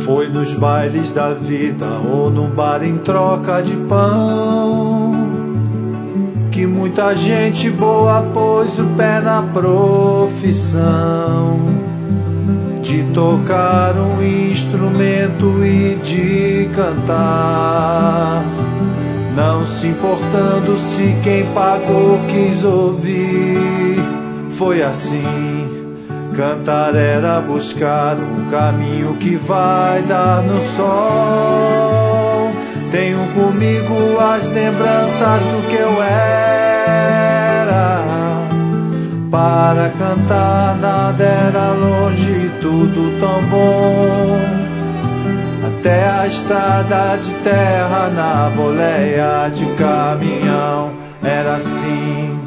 Foi nos bailes da vida ou num bar em troca de pão que muita gente boa pôs o pé na profissão de tocar um instrumento e de cantar, não se importando se quem pagou quis ouvir. Foi assim. Cantar era buscar um caminho que vai dar no sol. Tenho comigo as lembranças do que eu era. Para cantar nada era longe, tudo tão bom. Até a estrada de terra na boleia de caminhão era assim.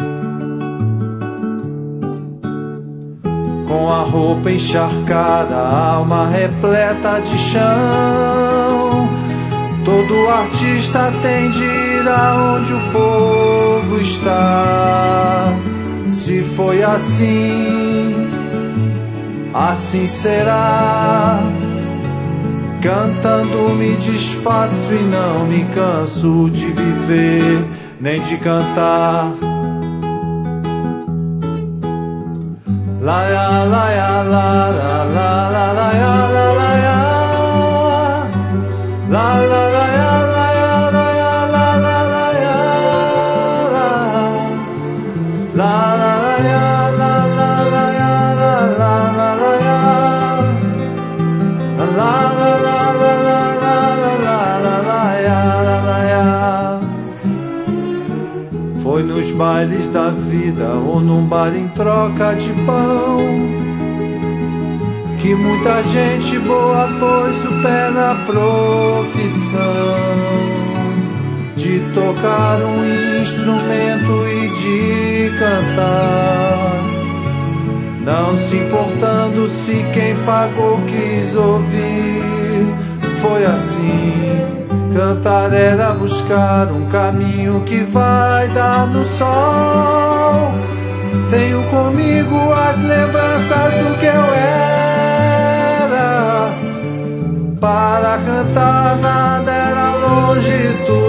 Com a roupa encharcada, a alma repleta de chão, todo artista tem de ir aonde o povo está. Se foi assim, assim será. Cantando me desfaço e não me canso de viver, nem de cantar. La ya la ya la la la la la ya la la ya la la la ya la ya la ya la la la ya la la la ya la la la ya la la la la ya la la la la la la ya la la ya. Foi nos bailes da vida ou num bar em troca de pão que muita gente boa pôs o pé na profissão de tocar um instrumento e de cantar, não se importando se quem pagou quis ouvir. Foi assim. Cantar era buscar um caminho que vai dar no sol. Tenho comigo as lembranças do que eu era. Para cantar nada era longe, tudo